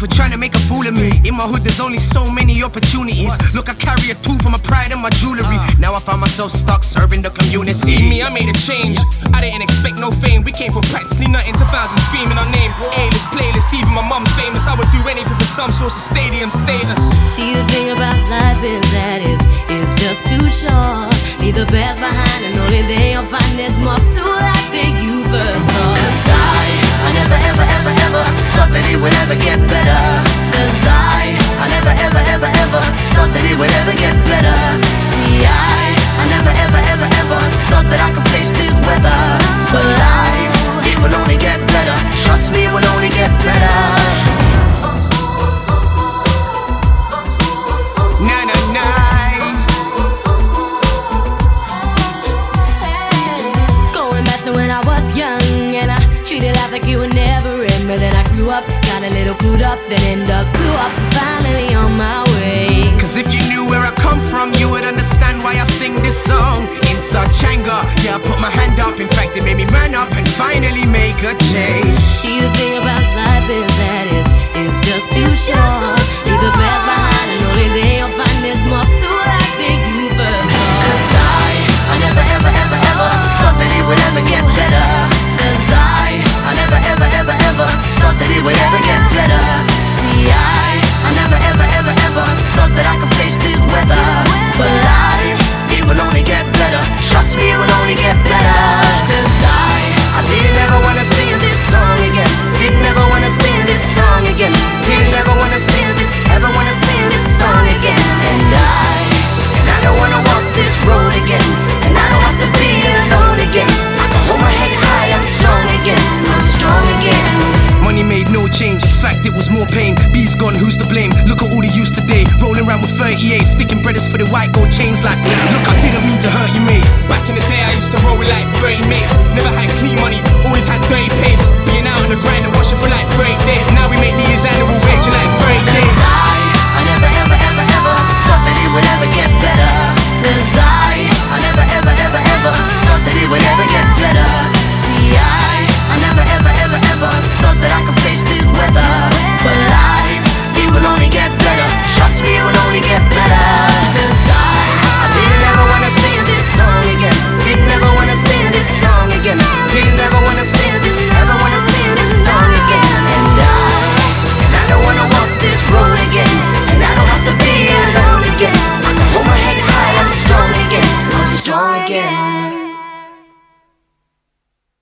for trying to make a fool of me. In my hood there's only so many opportunities. Look, I carry a tool for my pride and my jewelry. Now I found myself stuck serving the community. See me, I made a change. I didn't expect no fame. We came from practically nothing to thousands screaming our name. A-list, playlist, even my mum's famous. I would do anything for some source of stadium status. See, the thing about life is that it's just too short. Leave the past behind and only then you'll find there's more to life than you first thought. 'Cause I never ever ever ever thought that it would ever get better. 'Cause I never ever ever ever thought that it would ever get better. See, I never ever ever ever thought that I could face this weather. But life, it will only get better. Trust me, it will only get better. Like you would never end, but then I grew up, got a little clued up, then end up blew up, finally on my way. 'Cause if you knew where I come from, you would understand why I sing this song in such anger. Yeah, I put my hand up, in fact it made me man up and finally make a change. See, the thing about life is that it's just too short. Leave the past behind and only then you'll find there's more to life than you first thought. 'Cause I never ever ever ever thought that it would ever get better. 'Cause I never ever ever ever thought that it would ever get better. See, I never ever ever ever thought that I could face this weather. But life, it will only get better. Trust me, it will only get better. 'Cause I didn't ever wanna sing this song again. Didn't ever wanna sing this song again. Didn't ever wanna sing this, ever wanna sing this song again. And I don't wanna walk this road again. And I don't have to be alone again. I can hold my head high, I'm strong again. I'm strong again. Money made no change, in fact it was more pain. B's gone, who's to blame? Look at all the youth today, rolling around with 38, sticking brothers for the white gold chains like, look, I didn't mean to hurt you, mate. Back in the day I used to roll with like 30 mates. Never had clean money, always had dirty pays. Being out on the grind and washing for like 30 days. Now we make these annual wage in like 30 days. I never ever ever ever thought that it would ever get better. 'Cause I never ever ever ever thought that it would ever get better. See, I never ever ever ever thought that I could face this weather. But life, it will only get better. Trust me, it will only get better. 'Cause I didn't ever wanna sing this song again. Didn't ever wanna sing this song again. Didn't ever wanna sing this, ever wanna sing this song again. And I don't wanna walk this road again. And I don't have to be alone again. I can hold my head high, I'm strong again. I'm strong again.